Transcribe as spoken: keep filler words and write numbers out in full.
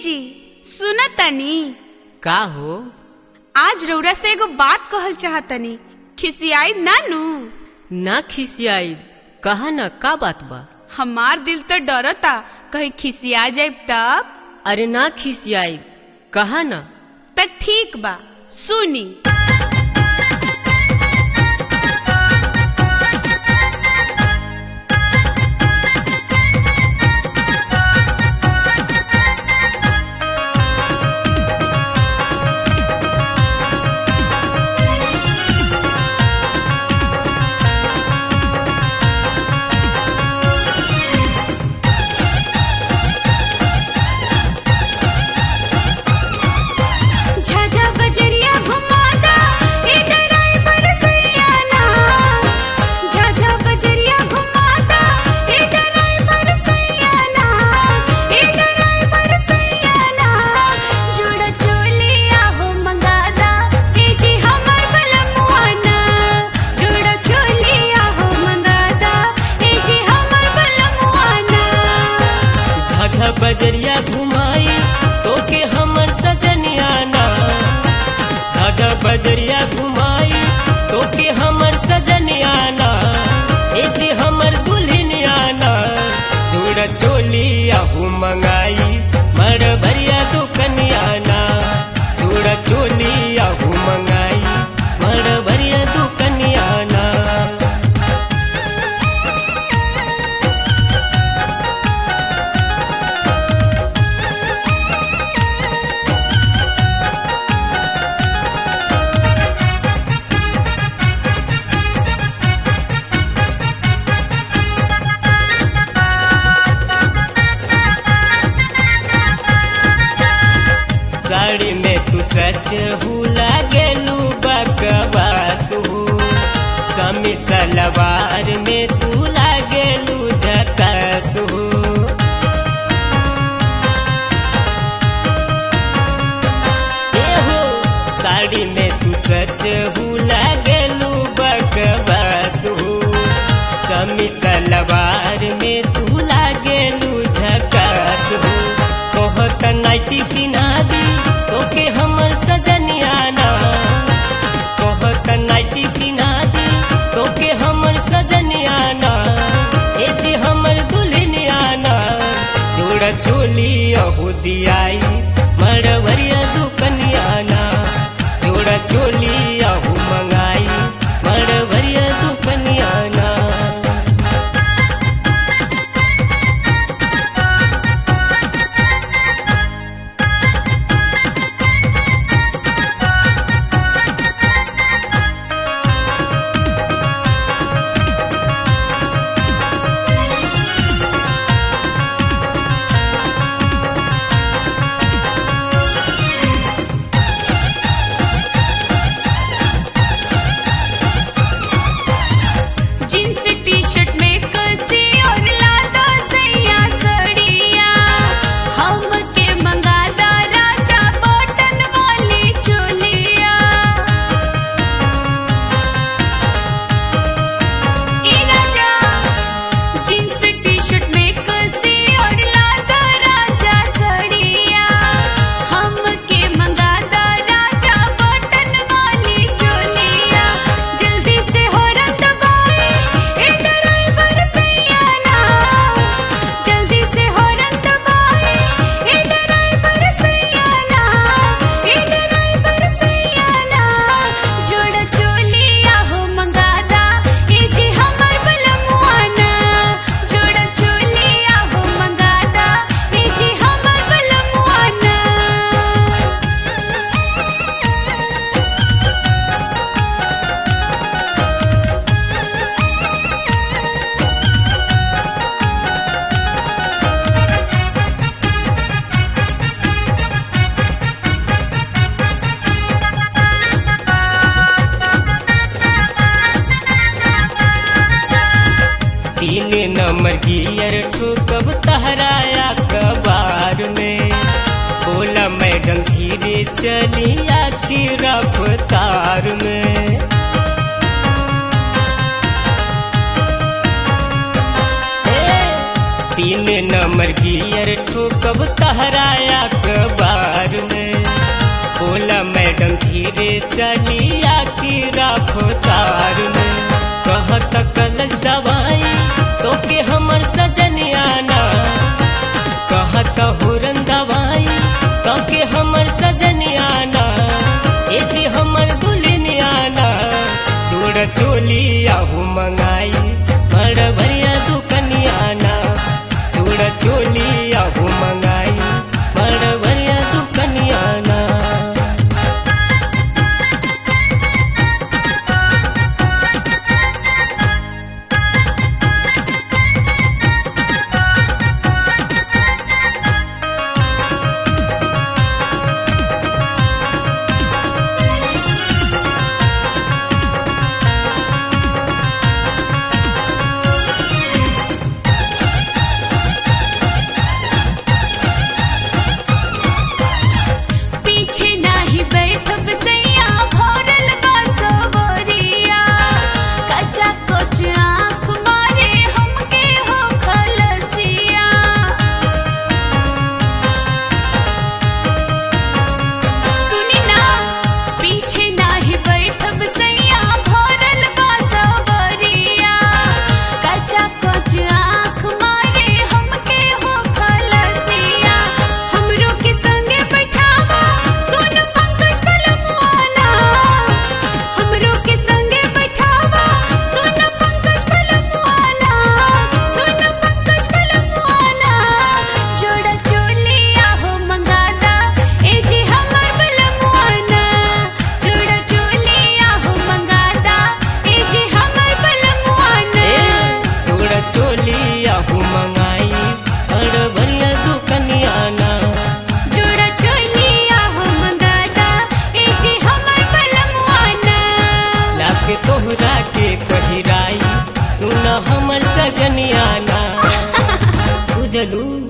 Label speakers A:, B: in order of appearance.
A: जी सुना तनी।
B: का हो?
A: आज रउरा से एगो बात कहल चाहतनी, खिसियाई ना नू?
B: ना खिसियाई, कहा ना का बात बा?
A: हमार दिल तो डरता कहीं खिसिया जाइब तब।
B: अरे ना खिसियाई, कहा ना।
A: त ठीक बा, सुनी।
B: बजरिया घुमाई तो के हमर सजनिया ना, झाझा बजरिया घुमाई तो के हमर सजनिया ना, ए जी हमर दुल्हनिया ना, जोड़ा चोली आहू मंगाई मर भरिया दुकनिया ना, जोड़ा चोली आहू मंगाई मर भरिया दुकनिया ना। साड़ी में तू सच हुला गेलू बकवासू, समी सलवार में तू लागेलू झकासू। एहो साड़ी में तू सच हुला गेलू बकवासू, समी सलवार में तू लागेलू झकासू। कहत नाइटी पिना दी तोके हमर सजनिया ना, कहत नाइटी पिना दी तोके हमर सजनिया ना, ए जी हमर दुल्हनिया ना, जोड़ा चोली अहू दियाई मरवरिया दुकनिया ना, जोड़ा चोली अहू मंगाई मरवरिया दुकनिया ना। तीन नंबर गियर ठोकब तहराया कबार में, बोला मैडम धीरे चलिया की रफ्तार में। तीन नंबर गियर ठोकब तहराया कबार में। बोला मैडम धीरे चलिया की राखो तार में। कहत कलश दवाई तो के हमर सजनियाना, कहत हुरन दवाई तो के हमर सजनियाना, ए जी हमर दुल्हनियाना। जोड़ चोली आहू मंगाई बड़ भरिया दुकनियाना, जोड़ चोली आहू मंगाई बड़ भरिया दुकनियाना। चोली आहू मंगाई बड़ भरिया दुकनियाना,
A: जोड़ा चोली आहू मंगादा ए जी हमर बलमुआना।
B: लाके तोहरा के पहिराई सुन हमर सजनियाना। बुझलू।